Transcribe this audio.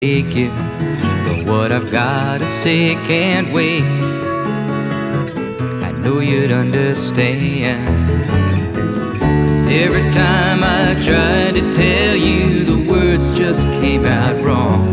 take you, but what I've got to say can't wait. I know you'd understand. 'Cause every time I tried to tell you, the words just came out wrong.